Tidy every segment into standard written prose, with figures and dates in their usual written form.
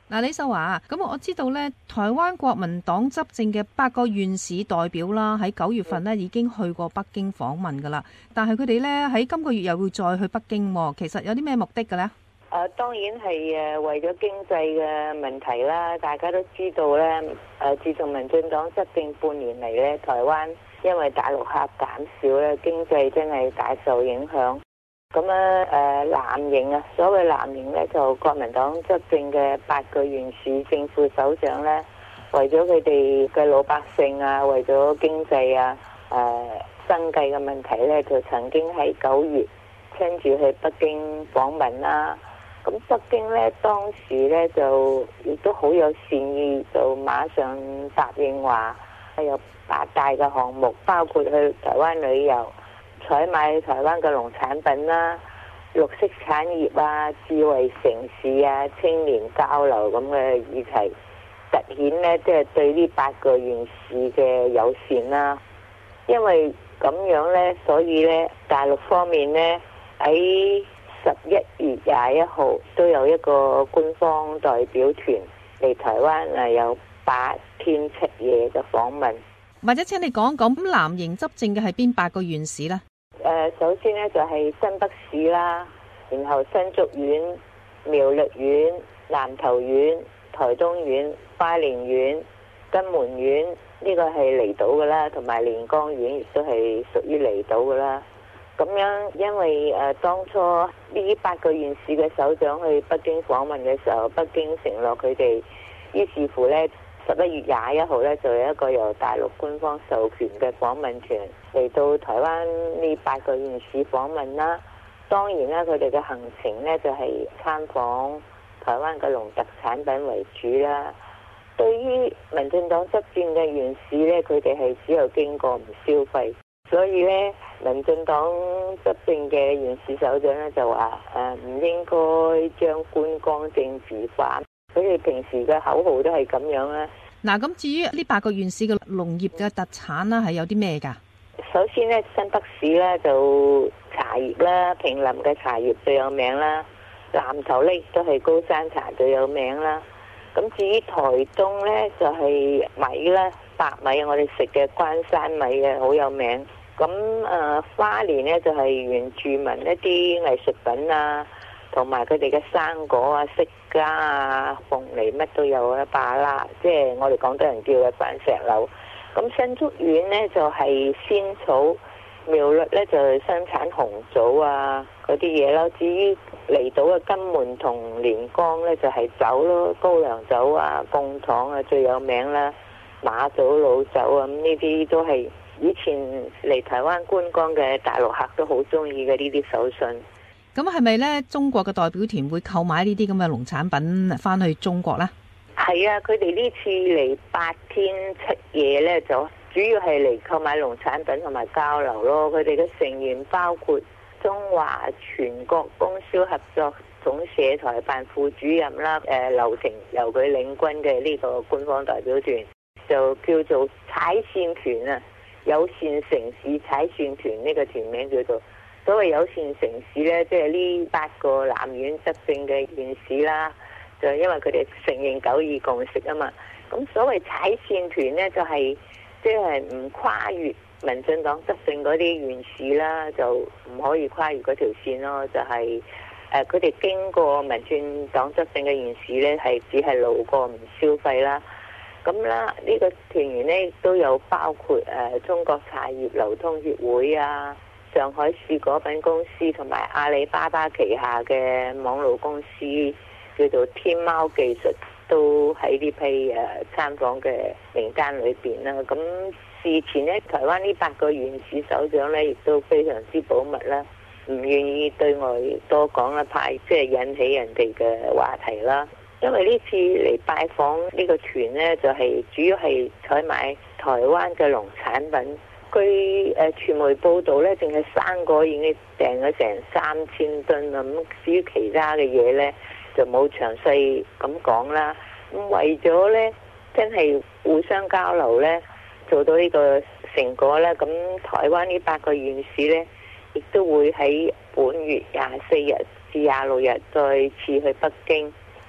嗱，李秀華，咁我知道咧，台灣國民黨執政嘅8個縣市代表啦，喺9月份咧已經去過北京訪問噶啦，但係佢哋咧喺今個月又會再去北京，其實有啲咩目的嘅咧？ 當然係為咗經濟嘅問題啦。大家都知道咧，自從民進黨執政半年嚟咧，台灣因為大陸客減少咧，經濟真係大受影響。咁藍營啊，所謂藍營咧，就國民黨執政嘅8個縣市政府首長咧，為咗佢哋嘅老百姓啊，為咗經濟啊、生計嘅問題咧，就曾經喺9月親自去北京訪問啦。咁北京咧當時咧就亦都好有善意，就馬上答應話有8大嘅項目，包括去台灣旅遊、採買台灣嘅農產品啦、綠色產業啊、智慧城市啊、青年交流咁嘅議題，凸顯咧即係對呢8個縣市嘅友善啦。因為咁樣咧，所以咧大陸方面咧喺11月21號都有一個官方代表團嚟台灣，有8天7夜嘅訪問。 或者請你講講藍營執政嘅係邊8個縣市呢？ 首先呢，就係新北市啦，然後新竹縣、苗栗縣、南投縣、台東縣、花蓮縣、金門縣，呢個係離島噶啦，同埋連江縣亦都係屬於離島噶啦。咁樣，因為當初呢8個縣市嘅首長去北京訪問嘅時候，北京承諾佢哋，於是乎呢11月21號呢，就有一個由大陸官方授權嘅訪問團嚟到台灣呢8個縣市訪問啦。當然啦，佢哋嘅行程呢，就係參訪台灣嘅農特產品為主啦。對於民進黨執政嘅縣市呢，佢哋係只有經過唔消費。所以咧，民進黨執政嘅縣市首長咧就話唔應該將觀光政治化。佢哋平時嘅口號都係咁樣啦。 嗱，咁至於呢8個縣市嘅農業嘅特產啦，係有啲咩㗎？ 首先咧，新北市咧就茶葉啦，坪林嘅茶葉最有名啦。南投咧都係高山茶最有名啦。咁至於台東咧就係米啦，白米我哋食嘅關山米嘅好有名。咁花蓮咧就係原住民一啲藝術品啊，同埋佢哋嘅生果啊、釋迦啊、鳳梨乜都有啊，芭樂，即係我哋廣東人叫嘅番石榴。咁新竹縣咧就係仙草，苗栗咧就係生產紅棗啊嗰啲嘢啦。至於離島嘅金門同連江咧就係酒咯，高粱酒啊、貢糖啊最有名啦，馬祖老酒啊，咁呢啲都係以前嚟台灣觀光嘅大陸客都好中意嘅呢啲手信。 咁係咪呢？中國嘅代表團會購買呢啲咁嘅農產品翻去中國呢？ 係啊，佢哋呢次嚟8天7夜呢，就主要係嚟購買農產品同埋交流咯。佢哋嘅成員包括中華全國供銷合作總社台辦副主任啦，劉婷由佢領軍嘅呢個官方代表團，就叫做踩線團啊。友善城市踩線團，呢個團名叫做所謂友善城市呢，即係呢8個南院執政嘅縣市啦，就因為佢哋承認9·2共識啊嘛。咁所謂踩線團呢，就係即係唔跨越民進黨執政嗰啲縣市啦，就唔可以跨越嗰條線咯。就係佢哋經過民進黨執政嘅縣市呢，係只係路過唔消費啦。咁啦，呢個團員呢都有包括中國茶葉流通協會啊、上海市果品公司同埋阿里巴巴旗下嘅網絡公司叫做天貓技術，都喺呢批參訪嘅名單裏邊啦。咁事前呢，台灣呢8個縣市首長呢亦都非常之保密啦，唔願意對外多講啦，怕即係引起人哋嘅話題啦。因為呢次嚟拜訪呢個團呢，就係主要係採買台灣嘅農產品。據傳媒報道呢，淨係生果已經訂咗成3000噸啦。咁至於其他嘅嘢呢，就冇詳細咁講啦。咁為咗呢，真係互相交流呢，做到呢個成果呢，咁台灣呢8個縣市呢，亦都會喺本月24日至26日再次去北京。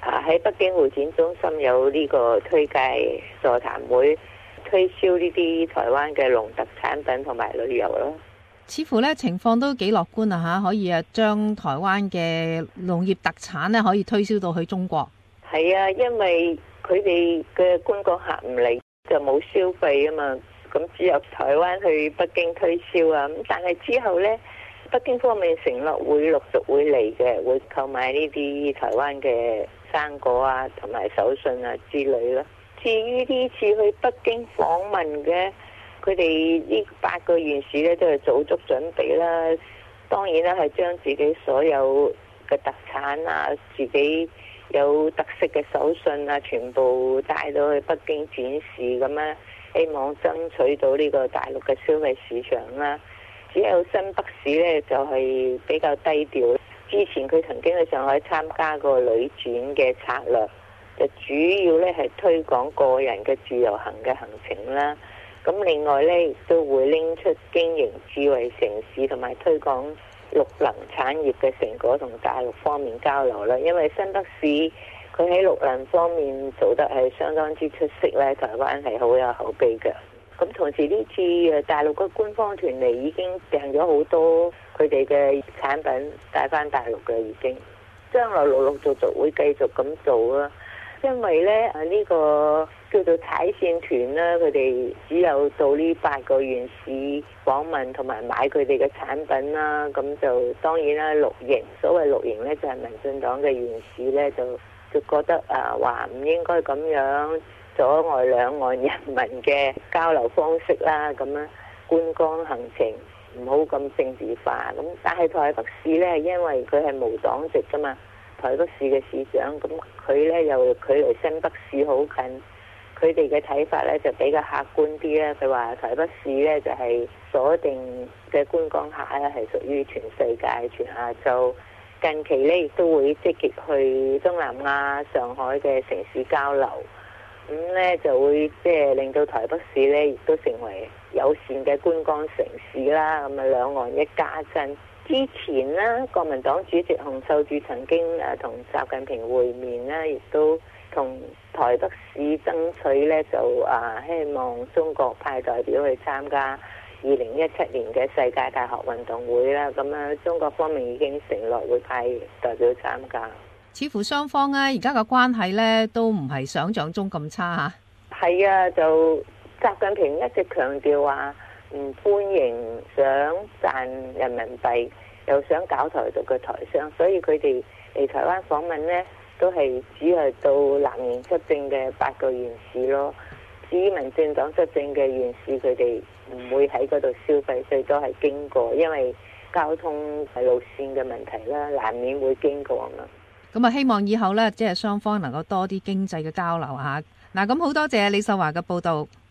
喺北京會展中心有呢個推介座談會，推銷呢啲台灣嘅農特產品同埋旅遊咯。 似乎咧情況都幾樂觀啊嚇，可以將台灣嘅農業特產咧可以推銷到去中國。 係啊，因為佢哋嘅觀光客唔嚟就冇消費啊嘛，咁只有台灣去北京推銷啊。咁但係之後呢，北京方面承諾會陸續會嚟嘅，會購買呢啲台灣嘅生果啊同埋手信啊之類啦。至於呢次去北京訪問嘅，佢哋呢8個縣市咧都係做足準備啦，當然啦係將自己所有嘅特產啊、自己有特色嘅手信啊，全部帶到去北京展示咁樣，希望爭取到呢個大陸嘅消費市場啦。只有新北市呢就係比較低調，之前佢曾經去上海參加過旅展嘅策略，就主要呢係推廣個人嘅自由行嘅行程啦。咁另外呢，亦都會拎出經營智慧城市同埋推廣綠能產業嘅成果同大陸方面交流啦。因為新北市佢喺綠能方面做得係相當之出色咧，台灣係好有口碑嘅。咁同時呢次大陸嘅官方團嚟已經訂咗好多佢哋嘅產品帶翻大陸嘅，已經將來陸陸續續會繼續咁做啦。因為咧呢個叫做踩線團啦，佢哋只有到呢8個縣市訪問同埋買佢哋嘅產品啦，咁就當然啦綠營，所謂綠營呢，就係民進黨嘅縣市呢，就覺得話唔應該咁樣阻礙兩岸人民嘅交流方式啦，咁樣觀光行程唔好咁政治化。咁但係台北市呢，因為佢係無黨籍噶嘛，台北市嘅市長，咁佢呢又距離新北市好近，佢哋嘅睇法呢就比較客觀啲啦。佢話台北市呢就係鎖定嘅觀光客呢係屬於全世界、全亞洲。近期呢亦都會積極去東南亞、上海嘅城市交流，咁呢就會即係令到台北市呢亦都成為友善嘅觀光城市啦。咁啊兩岸一家親。之前呢，國民黨主席洪秀柱曾經同習近平會面啦，亦都同台北市爭取呢，就希望中國派代表去參加2017年嘅世界大學運動會啦。咁啊，中國方面已經承諾會派代表參加。 似乎雙方呢而家嘅關係呢都唔係想象中咁差嚇。 係啊，就習近平一直強調話唔歡迎想賺人民幣又想搞台獨嘅台商，所以佢哋嚟台灣訪問呢，都係只係到藍營執政嘅8個縣市咯。至於民進黨執政嘅縣市，佢哋唔會喺嗰度消費，最多係經過，因為交通路線嘅問題啦，難免會經過啊嘛。 咁啊，希望以後呢，即係雙方能夠多啲經濟嘅交流嚇。嗱，咁好多謝李秀華嘅報道。